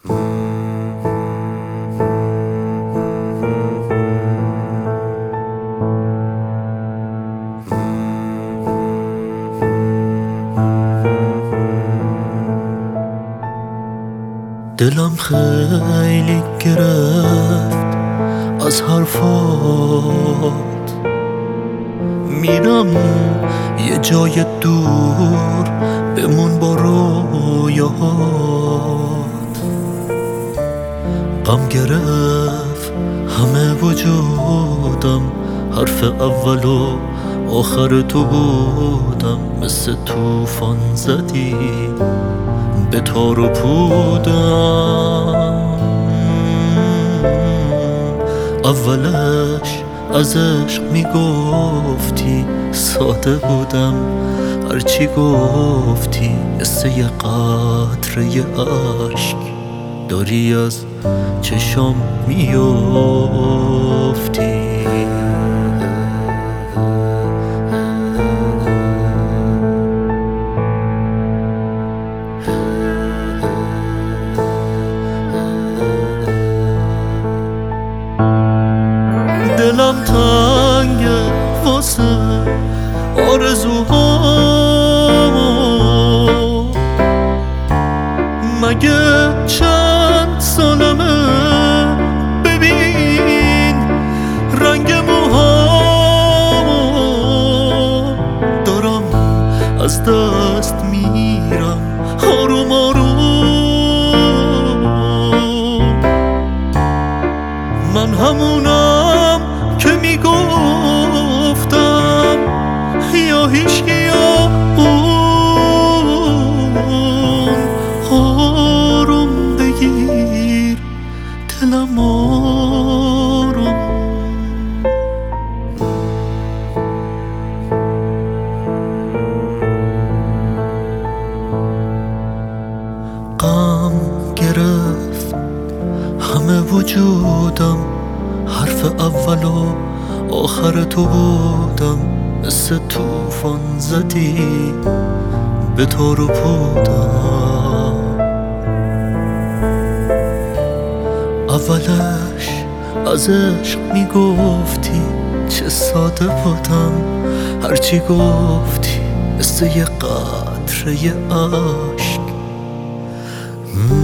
دلم خیلی گرفت از حرفات، میرم یه جای دور بمون با رویات. غم گرفت همه وجودم، حرف اول و آخر تو بودم. مثل طوفان زدی به تار و پودم، اولش از عشق میگفتی ساده بودم، هرچی گفتی مثل یه قطره اشک داری از چشام میافتی. دلم تنگه واسه آرزوهام، مگه چند سالمه ببین رنگ موهامو. دارم از دست میرم آروم آروم، من همونم که میگفتم یا هیچکی یا اون. آروم بگیر دلم آروم. غم گرفت همه وجودم، حرف اول و آخر تو بودم. مثل طوفان زدی به تار و پودم، اولش از عشق میگفتی چه ساده بودم، هرچی گفتی مثل یه قطره اشک